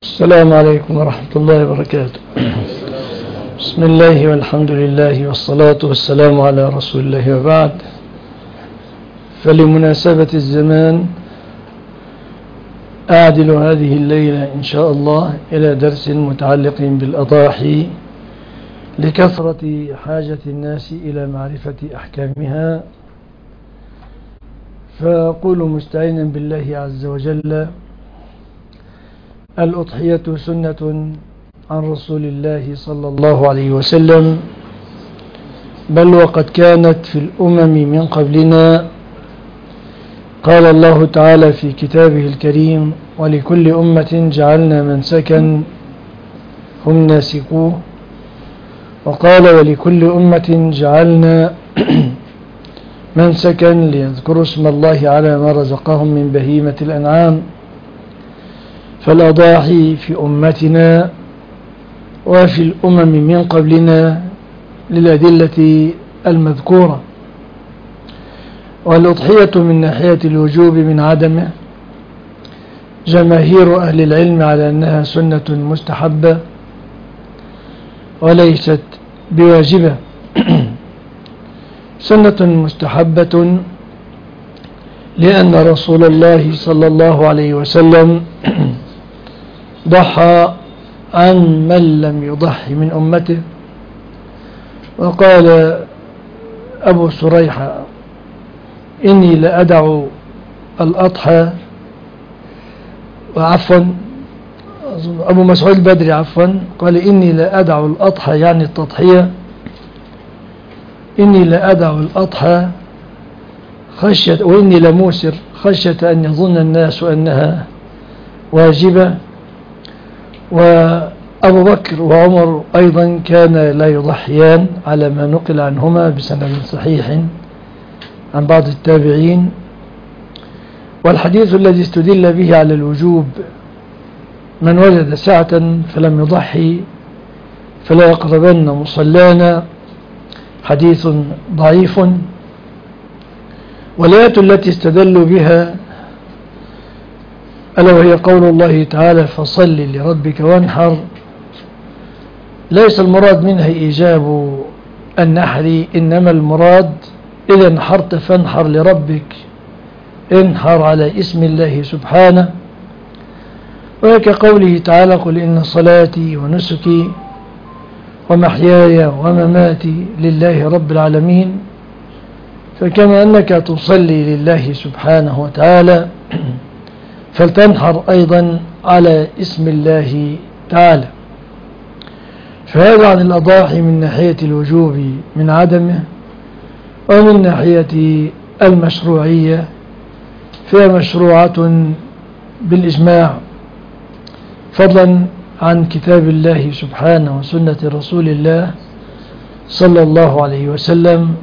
السلام عليكم ورحمة الله وبركاته. بسم الله والحمد لله والصلاة والسلام على رسول الله وبعد. فلمناسبة الزمان أعدل هذه الليلة إن شاء الله إلى درس متعلق بالأضاحي لكثرة حاجة الناس إلى معرفة أحكامها، فأقول مستعينا بالله عز وجل: الأضحية سنة عن رسول الله صلى الله عليه وسلم، بل وقد كانت في الأمم من قبلنا. قال الله تعالى في كتابه الكريم: ولكل أمة جعلنا منسكا هم ناسكوه. وقال: ولكل أمة جعلنا منسكا ليذكروا اسم الله على ما رزقهم من بهيمة الأنعام. فالأضاحي في أمتنا وفي الأمم من قبلنا للأدلة المذكورة. والأضحية من ناحية الوجوب من عدمه جماهير أهل العلم على أنها سنة مستحبة وليست بواجبة. سنة مستحبة لأن رسول الله صلى الله عليه وسلم ضحى عن من لم يضحي من أمته. وقال أبو سريحة: إني لأدع الأضحى، وعفوا أبو مسعود البدري قال: إني لأدع الأضحى، يعني التضحية، إني لأدع الأضحى خشية، وإني لموسر خشية أن يظن الناس أنها واجبة. وأبو بكر وعمر أيضا كان لا يضحيان على ما نقل عنهما بسند صحيح عن بعض التابعين. والحديث الذي استدل به على الوجوب: من وجد سعة فلم يضحي فلا يقربن مصلانا، حديث ضعيف. والآية التي استدلوا بها ألا وهي قول الله تعالى: فصل لربك وانحر، ليس المراد منها إيجاب النحر، إنما المراد إذا انحرت فانحر لربك، انحر على اسم الله سبحانه. وكقوله تعالى: قل إن صلاتي ونسكي ومحياي ومماتي لله رب العالمين. فكما أنك تصلي لله سبحانه وتعالى فلتنحر أيضا على اسم الله تعالى. فهذا عن الأضاحي من ناحية الوجوب من عدمه. ومن ناحية المشروعية فهي مشروعة بالإجماع، فضلا عن كتاب الله سبحانه وسنة رسول الله صلى الله عليه وسلم.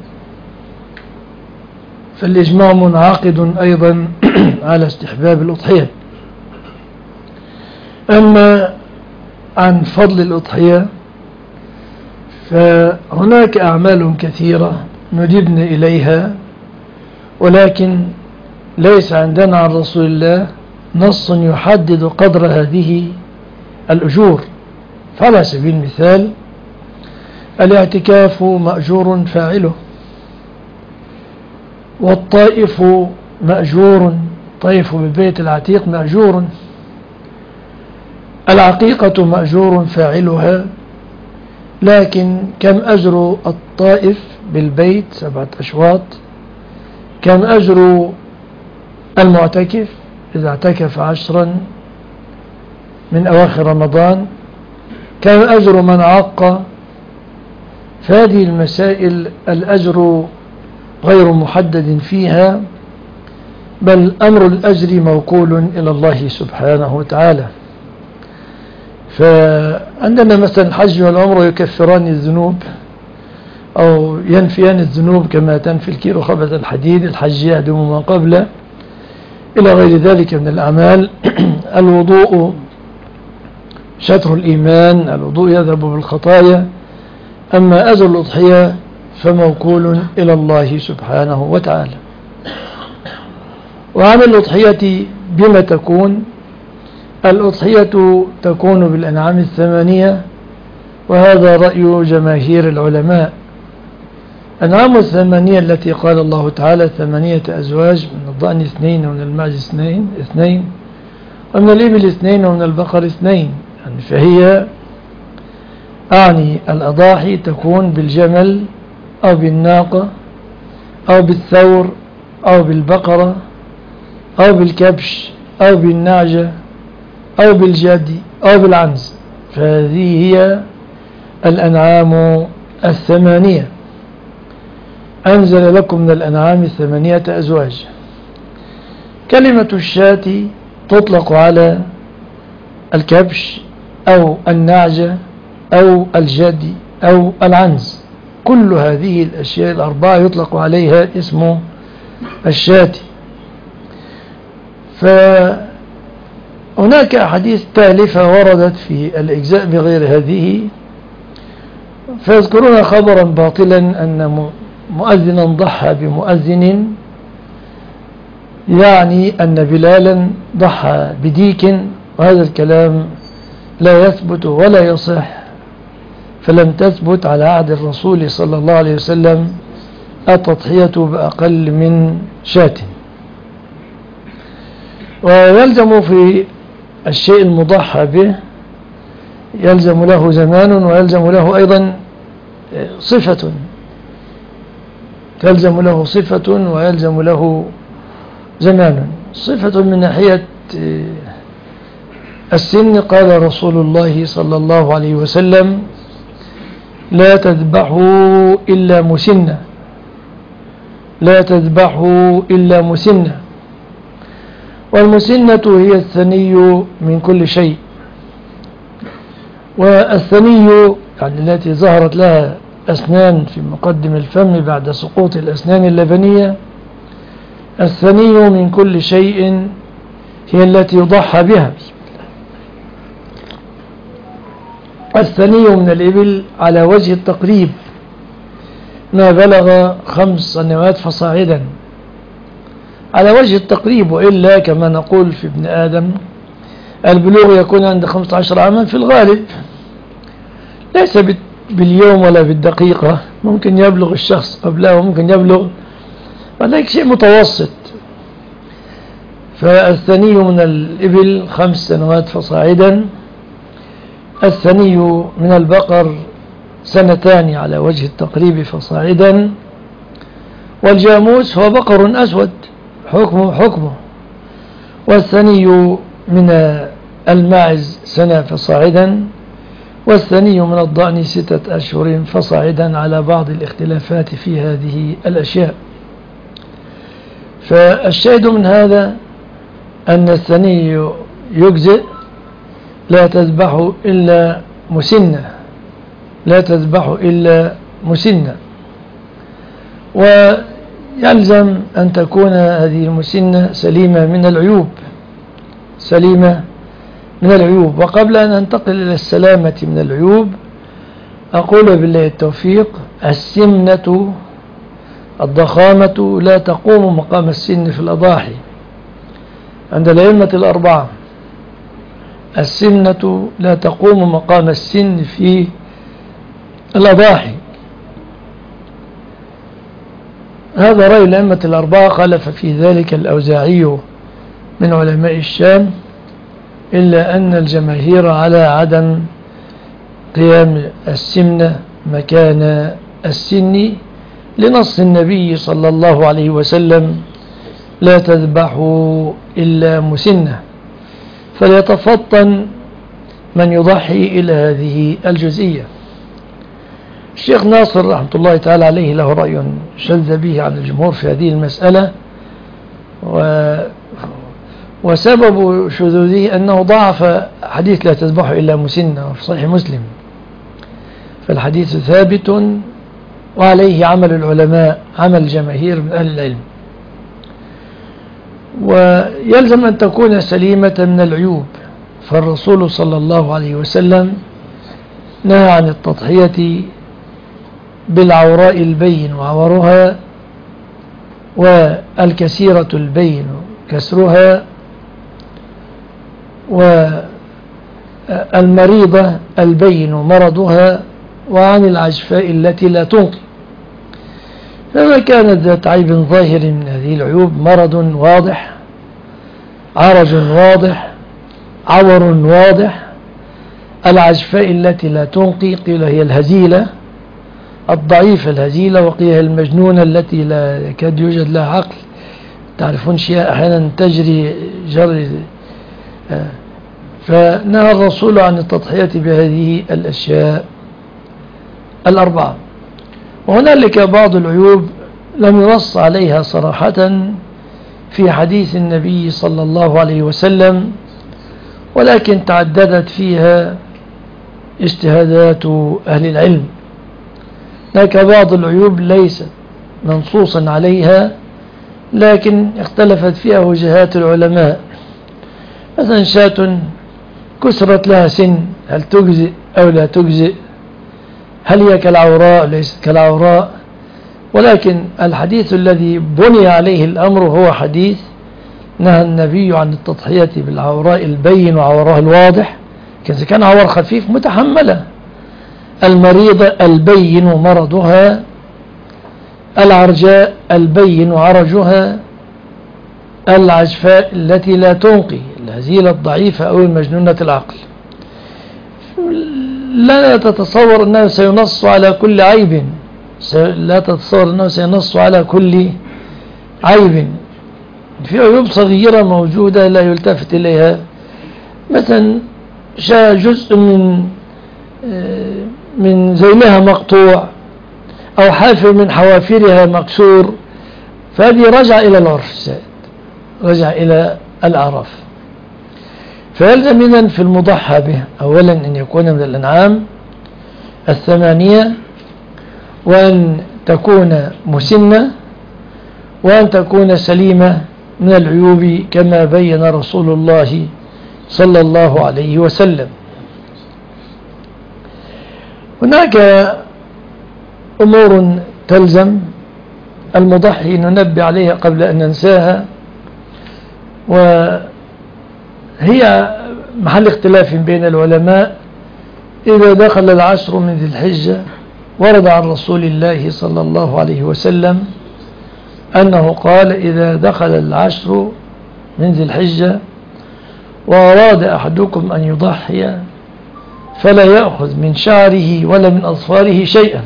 فالإجماع منعقد أيضا على استحباب الأضحية. أما عن فضل الأضحية فهناك أعمال كثيرة ندبنا إليها، ولكن ليس عندنا عن رسول الله نص يحدد قدر هذه الأجور. فعلى سبيل المثال الاعتكاف مأجور فاعله، والطائف مأجور، طيف بالبيت العتيق مأجور، العقيقة مأجور فاعلها. لكن كم أجر الطائف بالبيت؟ 7 أشواط. كم أجر المعتكف إذا اعتكف 10 من أواخر رمضان؟ كم أجر من عق؟ فهذه المسائل الأجر غير محدد فيها، بل أمر الأجر موكول إلى الله سبحانه وتعالى. فعندنا مثلا الحج والعمره يكفران الذنوب أو ينفيان الذنوب كما تنفي الكير خبث الحديد، الحج يهدم ما قبله، إلى غير ذلك من الأعمال. الوضوء شطر الإيمان، الوضوء يذهب بالخطايا. أما أجر الأضحية فموكول إلى الله سبحانه وتعالى. وعن الأضحية بما تكون الأضحية تكون بالأنعام الثمانية، وهذا رأي جماهير العلماء. أنعام الثمانية التي قال الله تعالى 8 أزواج، من الضأن 2 ومن المعز 2 ومن الإبل 2 ومن البقر 2، يعني فهي الأضاحي تكون بالجمل أو بالناقة أو بالثور أو بالبقرة أو بالكبش أو بالنعجة أو بالجدي أو بالعنز، فهذه هي الأنعام الثمانية. أنزل لكم من الأنعام 8 أزواج. كلمة الشاة تطلق على الكبش أو النعجة أو الجدي أو العنز، كل هذه الأشياء الأربعة يطلق عليها اسم الشاة. فهناك أحاديث تالفة وردت في الإجزاء بغير هذه، فيذكرون خبرا باطلا أن مؤذنا ضحى بمؤذن، يعني أن بلالا ضحى بديك، وهذا الكلام لا يثبت ولا يصح، فلم تثبت على عهد الرسول صلى الله عليه وسلم التضحية بأقل من شاة. ويلزم في الشيء المضحى به يلزم له زمان، ويلزم له أيضا صفة، تلزم له صفة ويلزم له زمان. صفة من ناحية السن، قال رسول الله صلى الله عليه وسلم: لا تذبحوا إلا مسنة، لا تذبحوا إلا مسنة. والمسنة هي الثني من كل شيء، والثني يعني التي ظهرت لها أسنان في مقدم الفم بعد سقوط الأسنان اللبنية، الثني من كل شيء هي التي يضحى بها. الثني من الإبل على وجه التقريب ما بلغ 5 سنوات فصاعدا، على وجه التقريب، وإلا كما نقول في ابن آدم البلوغ يكون عند 15 عاما في الغالب، ليس باليوم ولا بالدقيقة، ممكن يبلغ الشخص قبله وممكن يبلغ، ولكن شيء متوسط. فالثني من الإبل 5 سنوات فصاعدا، الثني من البقر 2 على وجه التقريب فصاعدا، والجاموس هو بقر أسود حكمه، والثني من الماعز 1 فصاعدا، والثني من الضأن 6 أشهر فصاعدا، على بعض الاختلافات في هذه الأشياء. فالشاهد من هذا أن الثني يجزئ، لا تذبح إلا مسنة، لا تذبح إلا مسنة. ويلزم أن تكون هذه المسنة سليمة من العيوب، سليمة من العيوب. وقبل أن أنتقل إلى السلامة من العيوب، أقول بالله التوفيق: السمنة الضخامة لا تقوم مقام السن في الأضاحي عند الأئمة الأربعة. السمنة لا تقوم مقام السن في الأضاحي، هذا رأي الأئمة الأربعة. خالف في ذلك الأوزاعي من علماء الشام، إلا أن الجماهير على عدم قيام السمنة مكان السن، لنص النبي صلى الله عليه وسلم: لا تذبحوا إلا مسنة. فليتفطن من يضحي إلى هذه الجزئية. الشيخ ناصر رحمة الله تعالى عليه له رأي شذ به عن الجمهور في هذه المسألة، وسبب شذوذه أنه ضعف حديث لا تذبح إلا مسنة في صحيح مسلم، فالحديث ثابت وعليه عمل العلماء، عمل جماهير من أهل العلم. ويلزم أن تكون سليمة من العيوب، فالرسول صلى الله عليه وسلم نهى عن التضحية بالعوراء البين وعورها، والكسيرة البين كسرها، والمريضة البين مرضها، وعن العجفاء التي لا تنقي. فما كانت ذات عيب ظاهر من هذه العيوب: مرض واضح، عرج واضح، عور واضح. العجفاء التي لا تنقي قيل هي الهزيلة الضعيفة الهزيلة، وقيل هي المجنونة التي لا يكاد يوجد لها عقل. تعرفون شيء أحيانا تجري جري. فنهى الرسول عن التضحية بهذه الأشياء الأربعة. وهنالك بعض العيوب لم ينص عليها صراحة في حديث النبي صلى الله عليه وسلم، ولكن تعددت فيها اجتهادات أهل العلم. هناك بعض العيوب ليست منصوصا عليها، لكن اختلفت فيها وجهات العلماء. مثلا شاة كسرت لها سن، هل تجزئ أو لا تجزئ؟ هل هي كالعوراء ليست كالعوراء؟ ولكن الحديث الذي بني عليه الأمر هو حديث نهى النبي عن التضحية بالعوراء البين وعورها الواضح، كان عور خفيف متحملة، المريضة البين مرضها، العرجاء البين عرجها، العجفاء التي لا تنقي، الهزيلة الضعيفة أو المجنونة العقل. لا تتصور أنه سينص على كل عيب، لا تتصور أنه سينص على كل عيب. في عيوب صغيرة موجودة لا يلتفت إليها، مثلا جزء من ذيلها مقطوع، أو حافر من حوافرها مكسور، فهذه رجع إلى العرف السائد، رجع إلى الأعراف. فيلزم إذن في المضحى به أولا أن يكون من الأنعام الثمانية، وأن تكون مسنة، وأن تكون سليمة من العيوب كما بين رسول الله صلى الله عليه وسلم. هناك أمور تلزم المضحي ننبه عليها قبل أن ننساها، وهي محل اختلاف بين العلماء. إذا دخل العشر من ذي الحجة، ورد عن رسول الله صلى الله عليه وسلم أنه قال: إذا دخل العشر من ذي الحجة وأراد أحدكم أن يضحي فلا يأخذ من شعره ولا من أظفاره شيئا،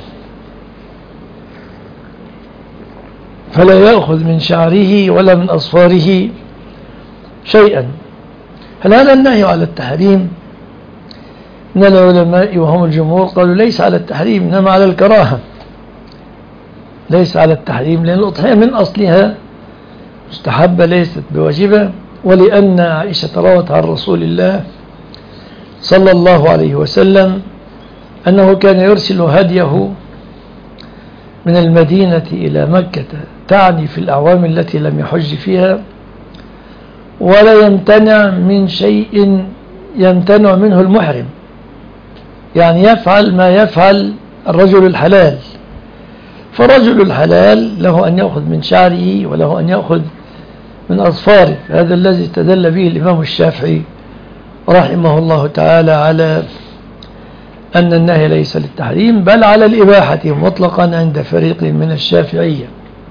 فلا يأخذ من شعره ولا من أظفاره شيئا. هل هذا النهي على التحريم؟ من العلماء وهم الجمهور قالوا ليس على التحريم، إنما على الكراهة، ليس على التحريم، لأن الأضحية من أصلها مستحبة ليست بواجبة. ولأن عائشة روت عن رسول الله صلى الله عليه وسلم أنه كان يرسل هديه من المدينة إلى مكة، تعني في الأعوام التي لم يحج فيها، ولا يمتنع من شيء يمتنع منه المحرم، يعني يفعل ما يفعل الرجل الحلال. فالرجل الحلال له أن يأخذ من شعره وله أن يأخذ من أظفاره. هذا الذي استدل به الإمام الشافعي رحمه الله تعالى على أن النهي ليس للتحريم بل على الإباحة مطلقا عند فريق من الشافعية.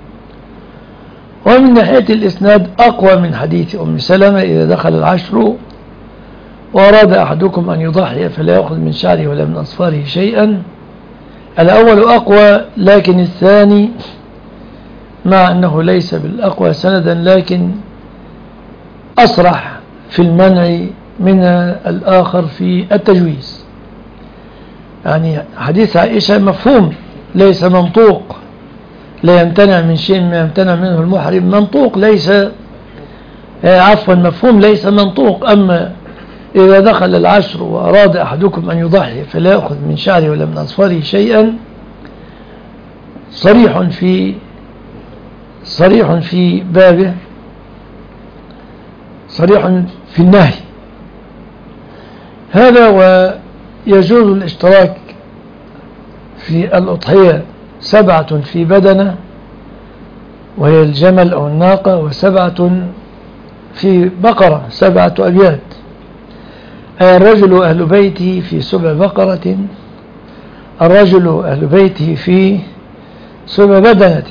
ومن ناحية الإسناد أقوى من حديث أم سلمة: إذا دخل العشر وأراد أحدكم أن يضحي فلا يأخذ من شعره ولا من أظفاره شيئا. الأول أقوى، لكن الثاني مع أنه ليس بالأقوى سندا لكن أصرح في المنع من الآخر في التجويز. يعني حديث عائشة مفهوم ليس منطوق، لا يمتنع من شيء ما يمتنع منه المحرم، منطوق ليس مفهوم ليس منطوق. أما إذا دخل العشر وأراد أحدكم أن يضحي فلا يأخذ من شعره ولا من أظفاره شيئا، صريح في بابه، صريح في النهي. هذا ويجوز الاشتراك في الأضحية 7 في بدنة وهي الجمل أو الناقة، و7 في بقرة 7 أبيات. الرجل أهل بيته في سبع بقرة، الرجل أهل بيته في سبع بدنة.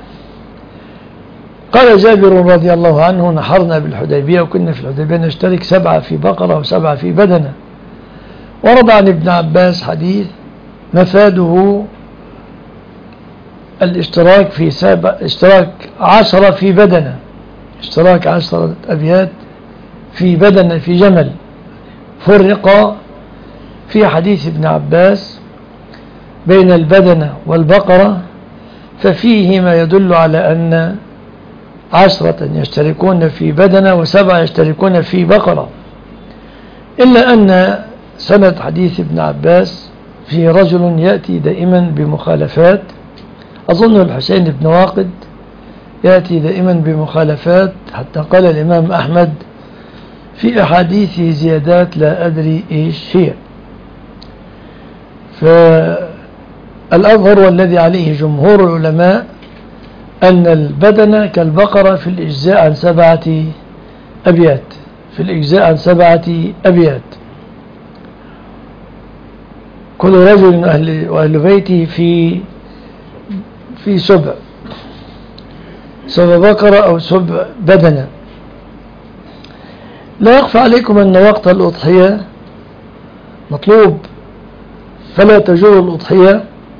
قال جابر رضي الله عنه: نحرنا بالحديبية وكنا في الحديبية نشترك 7 في بقرة و7 في بدنة. ورد عن ابن عباس حديث مفاده الاشتراك في اشتراك 10 في بدنة، اشتراك 10 أبيات في بدنة في جمل. فرق في حديث ابن عباس بين البدنة والبقرة، ففيه ما يدل على أن 10 يشتركون في بدنة و7 يشتركون في بقرة، إلا أن سند حديث ابن عباس في رجل يأتي دائما بمخالفات، أظن الحسين بن واقد يأتي دائما بمخالفات، حتى قال الإمام أحمد في أحاديثه زيادات لا أدري إيش هي. فالأظهر والذي عليه جمهور العلماء أن البدنة كالبقرة في الإجزاء عن 7 أبيات، في الإجزاء عن 7 أبيات. كل رجل وأهل بيته في 7 بقرة أو 7 بدنة. لا يخفى عليكم أن وقت الأضحية مطلوب، فلا تجوز الأضحية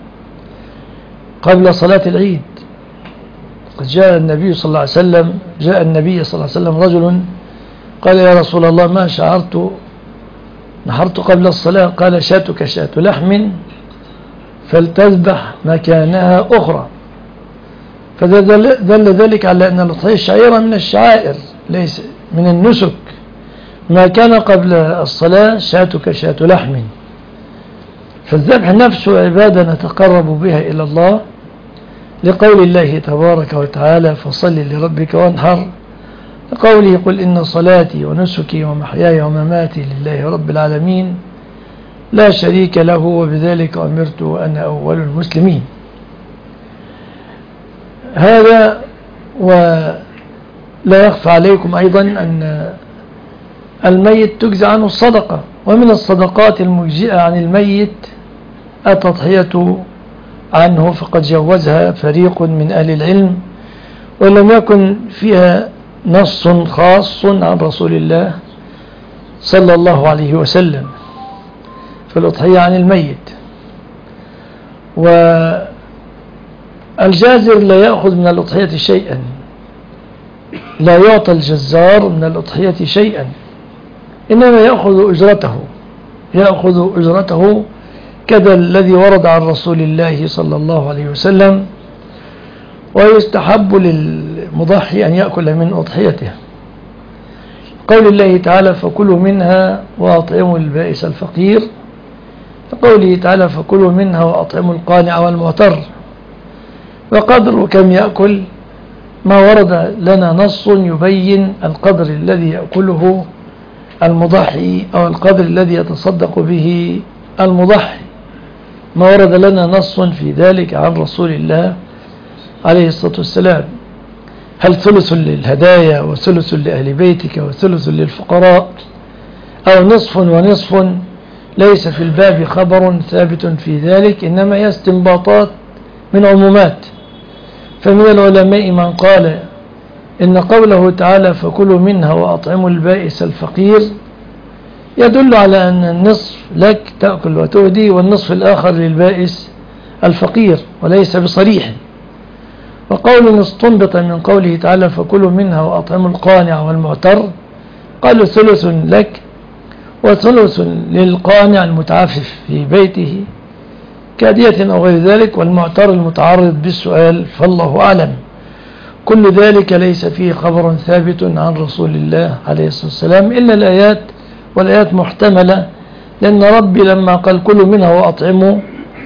قبل صلاة العيد. قد جاء النبي صلى الله عليه وسلم رجل قال: يا رسول الله، ما شعرت نحرت قبل الصلاة. قال: شاتك شاة لحم فلتذبح مكانها أخرى. فدل ذلك على أن الأضحية شعيرة من الشعائر ليس من النسك. ما كان قبل الصلاة شاتك شاة لحم، فالذبح نفسه عبادة نتقرب بها إلى الله، لقول الله تبارك وتعالى: فصل لربك وانحر، لقوله: قل إن صلاتي ونسكي ومحياي ومماتي لله رب العالمين لا شريك له وبذلك أمرت وأنا أول المسلمين. هذا، ولا يخفى عليكم أيضا أن الميت تجزى عنه الصدقة، ومن الصدقات المجزئة عن الميت التضحية عنه، فقد جوزها فريق من أهل العلم، ولم يكن فيها نص خاص عن رسول الله صلى الله عليه وسلم في الأضحية عن الميت. والجازر لا يأخذ من الأضحية شيئا، لا يعطى الجزار من الأضحية شيئا، إنما يأخذ أجرته كذا الذي ورد عن رسول الله صلى الله عليه وسلم. ويستحب للمضحي أن يأكل من أضحيته، قول الله تعالى: فكلوا منها وأطعموا البائس الفقير، قوله تعالى: فكلوا منها وأطعموا القانع والمعتر. وقدر كم يأكل ما ورد لنا نص يبين القدر الذي يأكله المضحي أو القدر الذي يتصدق به المضحي، ما ورد لنا نص في ذلك عن رسول الله عليه الصلاة والسلام. هل ثلث للهدايا وثلث لأهل بيتك وثلث للفقراء، أو نصف ونصف؟ ليس في الباب خبر ثابت في ذلك، إنما هي استنباطات من عمومات. فمن العلماء من قال إن قوله تعالى: فكلوا منها وأطعموا البائس الفقير، يدل على أن النصف لك تأكل وتهدي، والنصف الآخر للبائس الفقير، وليس بصريح. وقول استنبط من قوله تعالى: فكلوا منها وأطعموا القانع والمعتر، قالوا ثلث لك وثلث للقانع المتعفف في بيته كادية أو غير ذلك، والمعتر المتعرض بالسؤال، فالله أعلم. كل ذلك ليس فيه خبر ثابت عن رسول الله عليه الصلاة والسلام إلا الآيات، والآيات محتملة، لأن ربي لما قال كلوا منها وأطعموا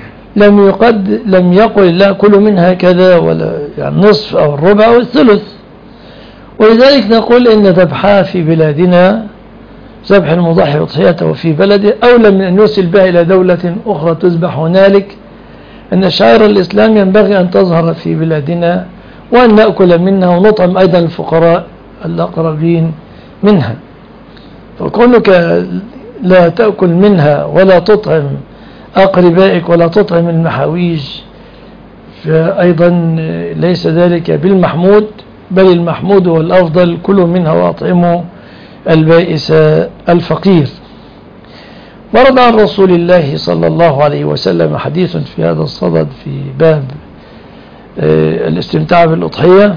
لم يقل لا كلوا منها كذا، ولا يعني نصف أو الربع أو الثلث. ولذلك نقول إن ذبحها في بلادنا، ذبح المضحي وضحيته في بلده، أولى من أن يوصل بها إلى دولة أخرى تذبح هنالك. أن شعائر الإسلام ينبغي أن تظهر في بلادنا، وأن نأكل منها ونطعم أيضا الفقراء الأقربين منها. فكونك لا تأكل منها ولا تطعم أقربائك ولا تطعم المحاويج، فأيضا ليس ذلك بالمحمود، بل المحمود والأفضل كلوا منها وأطعموا البائس الفقير. ورد عن رسول الله صلى الله عليه وسلم حديث في هذا الصدد في باب الاستمتاع بالأضحية،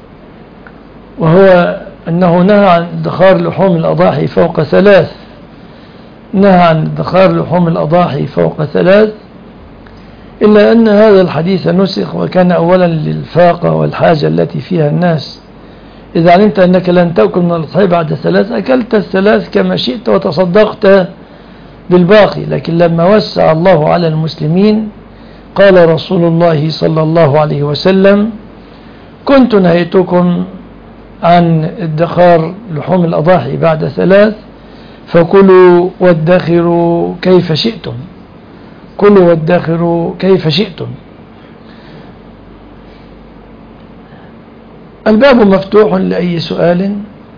وهو أنه نهى عن ادخار لحوم الأضاحي فوق 3، نهى عن ادخار لحوم الأضاحي فوق 3، إلا أن هذا الحديث نسخ، وكان أولا للفاقة والحاجة التي فيها الناس. إذا علمت أنك لن تأكل من الأضحية بعد 3 أكلت 3 كما شئت وتصدقت بالباقي. لكن لما وسع الله على المسلمين قال رسول الله صلى الله عليه وسلم: كنت نهيتكم عن ادخار لحوم الأضاحي بعد 3، فكلوا وادخروا كيف شئتم، كلوا وادخروا كيف شئتم. الباب مفتوح لأي سؤال.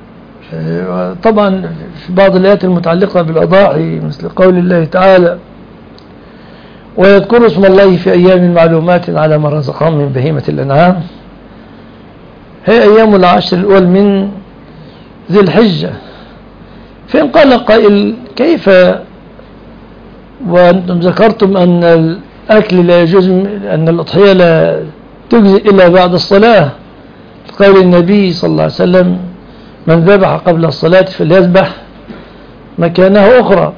طبعا في بعض الآيات المتعلقة بالأضاحي مثل قول الله تعالى: ويذكروا اسم الله في أيام معلومات على ما رزقهم من بهيمة الأنعام، هي أيام العشر الأول من ذي الحجة. فإن قال قائل: كيف وأنتم ذكرتم أن الأكل لا يجوز، أن الأضحية لا تجزئ إلا بعد الصلاة، قول النبي صلى الله عليه وسلم: من ذبح قبل الصلاة فليذبح مكانه أخرى.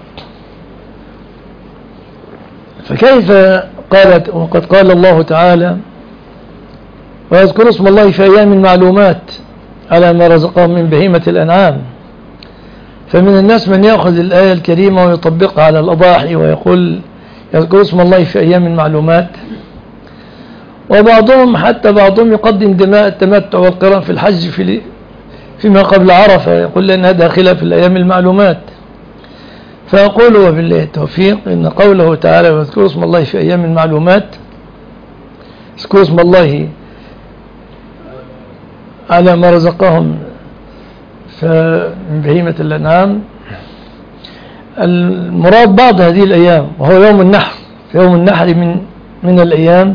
فكيف قالت؟ وقد قال الله تعالى: ويذكر اسم الله في أيام معلومات على ما رزقهم من بهيمة الأنعام. فمن الناس من يأخذ الآية الكريمة ويطبقها على الأضاحي ويقول يذكر اسم الله في أيام معلومات، وبعضهم حتى بعضهم يقدم دماء التمتع والقران في الحج فيما قبل عرفة، يقول لأنها داخلة في الأيام المعلومات. فأقول وبالله التوفيق إن قوله تعالى: واذكروا اسم الله في أيام المعلومات، اذكروا اسم الله على ما رزقهم من بهيمة الأنعام، المراد بعض هذه الأيام وهو يوم النحر. في يوم النحر من الأيام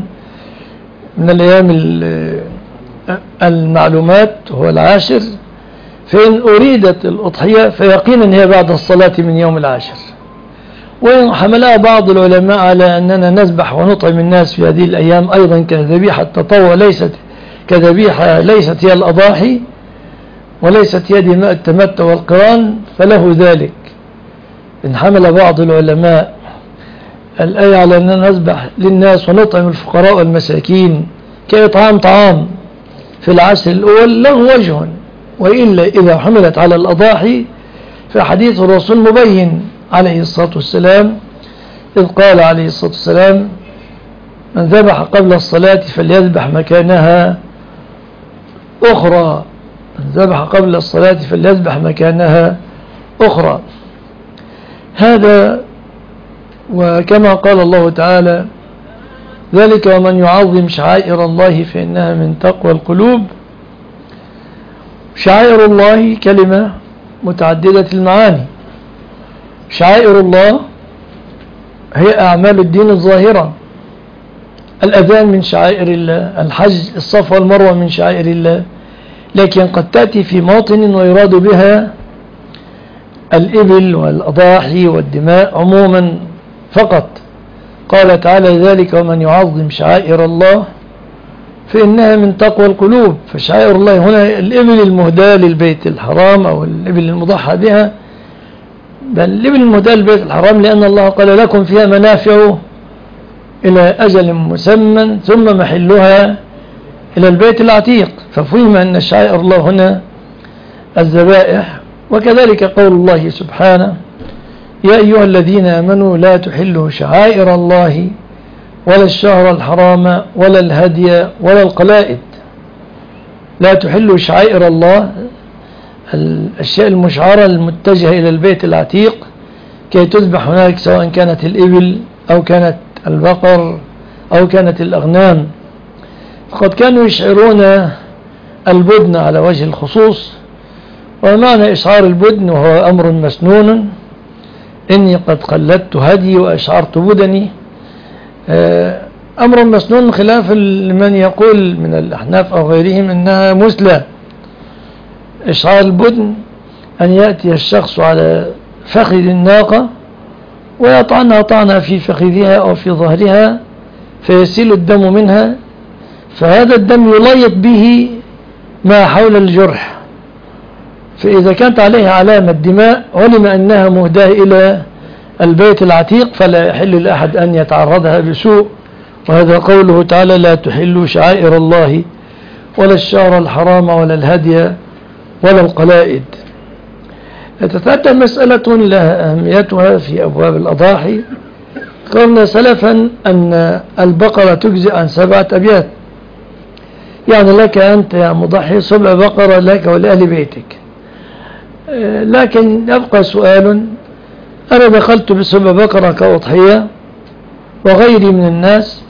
المعلومات هو العاشر. فإن أريدت الأضحية فيقينا هي بعد الصلاة من يوم العاشر. وإن حملها بعض العلماء على أننا نذبح ونطعم الناس في هذه الأيام أيضا كذبيحة التطوع، ليست كذبيحة، ليست هي الأضاحي وليست هي دماء التمتع والقران، فله ذلك. إن حمل بعض العلماء الآية على أننا نذبح للناس ونطعم الفقراء والمساكين كإطعام طعام في العشر الأول له وجه، وإلا إذا حملت على الأضاحي فحديث الرسول مبين عليه الصلاة والسلام، إذ قال عليه الصلاة والسلام: من ذبح قبل الصلاة فليذبح مكانها أخرى، من ذبح قبل الصلاة فليذبح مكانها أخرى. هذا وكما قال الله تعالى: ذلك ومن يعظم شعائر الله فإنها من تقوى القلوب. شعائر الله كلمة متعددة المعاني. شعائر الله هي أعمال الدين الظاهرة. الأذان من شعائر الله، الحج، الصفا والمروة من شعائر الله، لكن قد تأتي في موطن ويراد بها الإبل والأضاحي والدماء عموما فقط. قال تعالى: ذلك ومن يعظم شعائر الله فإنها من تقوى القلوب. فشعائر الله هنا الإبل المهداة للبيت الحرام أو الإبل المضحى بها، بل الإبل المهداة للبيت الحرام لأن الله قال: لكم فيها منافع إلى أجل مسمى ثم محلها إلى البيت العتيق. ففهم أن شعائر الله هنا الذبائح. وكذلك قول الله سبحانه: يا أيها الذين آمنوا لا تحلوا شعائر الله ولا الشهر الحرام ولا الهدي ولا القلائد. لا تحلوا شعائر الله، الأشياء المشعرة المتجهة إلى البيت العتيق كي تذبح هناك، سواء كانت الإبل أو كانت البقر أو كانت الأغنام. فقد كانوا يشعرون البدن على وجه الخصوص. ومعنى إشعار البدن وهو أمر مسنون إني قد قلدت هدي وأشعرت بدني، أمر مسنون خلاف لمن يقول من الأحناف أو غيرهم إنها مثلى. إشعار البدن أن يأتي الشخص على فخذ الناقة ويطعنها طعنها في فخذها أو في ظهرها فيسيل الدم منها، فهذا الدم يليط به ما حول الجرح، فإذا كانت عليها علامة دماء علم أنها مهداة إلى البيت العتيق فلا يحل لأحد أن يتعرضها بسوء. وهذا قوله تعالى: لا تحلوا شعائر الله ولا الشعر الحرام ولا الهدي ولا القلائد. تتأتى مسألة لها أهميتها في أبواب الأضاحي. قلنا سلفا أن البقرة تجزئ عن 7 أبيات، يعني لك أنت يا مضحي 7 بقرة لك ولأهل بيتك. لكن يبقى سؤال: أنا دخلت ب7 بقرة كأضحية وغيري من الناس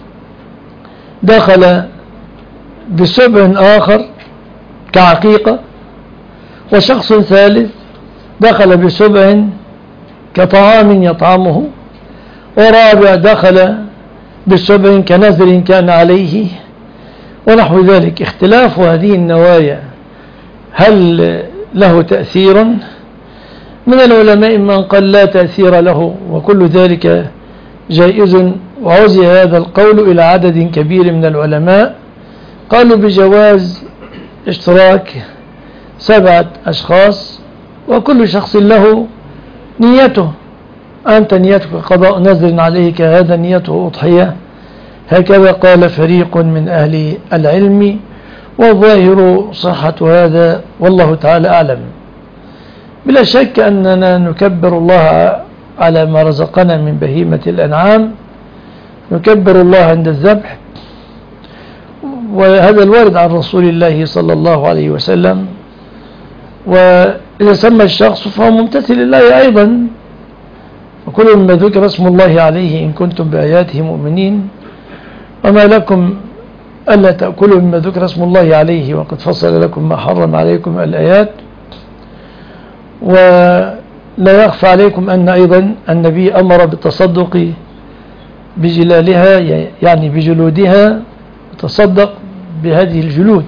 دخل ب7 آخر كعقيقة، وشخص ثالث دخل ب7 كطعام يطعمه، ورابع دخل ب7 كنذر كان عليه ونحو ذلك. اختلاف هذه النوايا هل له تأثير؟ من العلماء من قال لا تأثير له، وكل ذلك جائز. وعزي هذا القول إلى عدد كبير من العلماء، قالوا بجواز اشتراك 7 أشخاص وكل شخص له نيته. أنت نيتك قضاء نذر عليك، هذا نيته أضحية. هكذا قال فريق من أهل العلم، والظاهر صحة هذا والله تعالى أعلم. بلا شك أننا نكبر الله على ما رزقنا من بهيمة الأنعام، نكبر الله عند الذبح، وهذا الوارد عن رسول الله صلى الله عليه وسلم. وإذا سمى الشخص فهو ممتثل الله أيضا، وكل ما ذكر اسم الله عليه إن كنتم بآياته مؤمنين. وما لكم ألا تأكلوا مما ذكر اسم الله عليه وقد فصل لكم ما حرم عليكم الآيات. ولا يخفى عليكم أن أيضا النبي أمر بالتصدق بجلالها، يعني بجلودها، تصدق بهذه الجلود.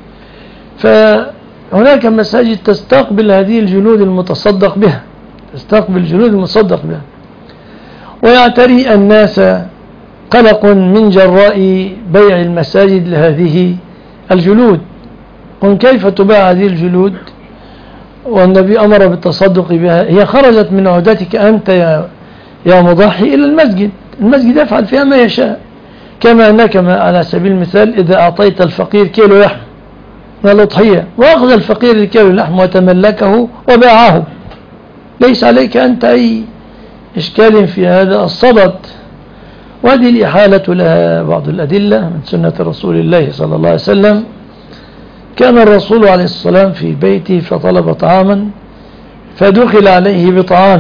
فهناك مساجد تستقبل هذه الجلود المتصدق بها، تستقبل الجلود المتصدق بها، ويعتري الناس قلق من جراء بيع المساجد لهذه الجلود. قل كيف تباع هذه الجلود والنبي أمر بالتصدق بها؟ هي خرجت من عهدتك أنت يا مضحي إلى المسجد، المسجد يفعل فيها ما يشاء. كما أنك على سبيل المثال إذا أعطيت الفقير كيلو لحم من الأضحية وأخذ الفقير الكيلو لحم وتملكه وباعه، ليس عليك أنت أي إشكال في هذا الصدد. وهذه الإحالة لها بعض الأدلة من سنة رسول الله صلى الله عليه وسلم. كان الرسول عليه الصلاة والسلام في بيته فطلب طعاما فدخل عليه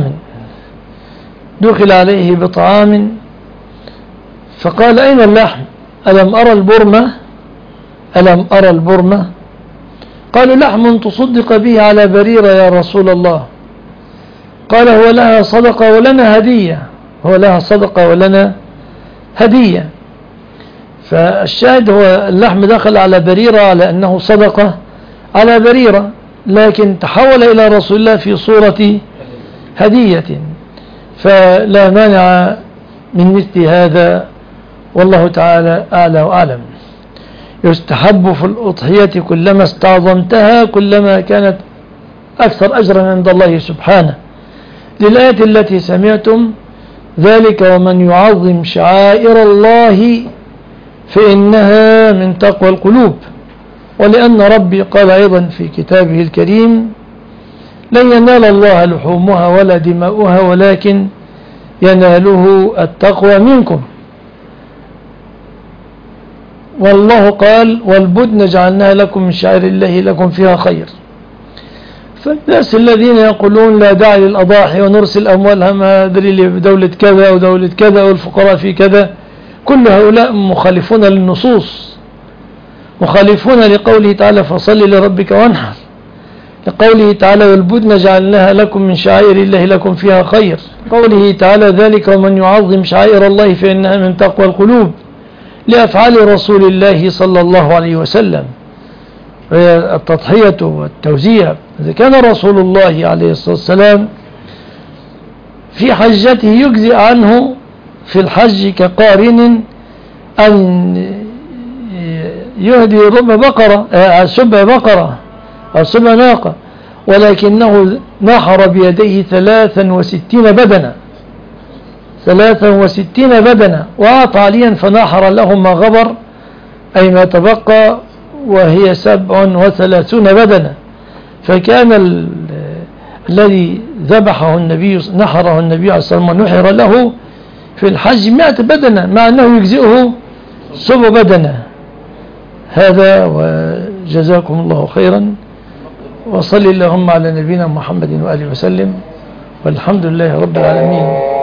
بطعام فقال: أين اللحم؟ ألم أرى البرمة؟ قالوا: لحم تصدق به على بريرة يا رسول الله. قال: هو لها صدقة ولنا هدية. فالشاهد هو اللحم دخل على بريرة على أنه صدقة على بريرة، لكن تحول إلى رسول الله في صورة هدية، فلا مانع من مثل هذا والله تعالى أعلى وأعلم. يستحب في الأضحية كلما استعظمتها كلما كانت أكثر أجرا عند الله سبحانه، للآية التي سمعتم: ذلك ومن يعظم شعائر الله فإنها من تقوى القلوب. ولأن ربي قال أيضا في كتابه الكريم: لن ينال الله لحومها ولا دماؤها ولكن يناله التقوى منكم. والله قال: والبدن جعلناها لكم من شعائر الله لكم فيها خير. فالناس الذين يقولون لا داعي للأضاحي ونرسل أموالها ما أدري لدولة كذا ودولة كذا والفقراء في كذا، كل هؤلاء مخالفون للنصوص، مخالفون لقوله تعالى: فصل لربك وانحر. لقوله تعالى والبدن جعلناها لكم من شعائر الله لكم فيها خير. قوله تعالى ذلك ومن يعظم شعائر الله فإنها من تقوى القلوب، لأفعال رسول الله صلى الله عليه وسلم التضحية والتوزيع. إذا كان رسول الله عليه الصلاة والسلام في حجته يجزئ عنه في الحج كقارن أن يهدي ربع بقرة سبع بقرة أو سبع ناقة، ولكنه نحر بيديه 63 بدنة 63 بدنة، وأعطى عليا فنحر له ما غبر أي ما تبقى وهي 37 بدنة. فكان الذي ذبحه النبي نحره النبي عليه الصلاة والسلام ونحر له في الحج 100 بدنة، مع أنه يجزئه 7 بدنة. هذا وجزاكم الله خيرا، وصل اللهم على نبينا محمد وآله وسلم، والحمد لله رب العالمين.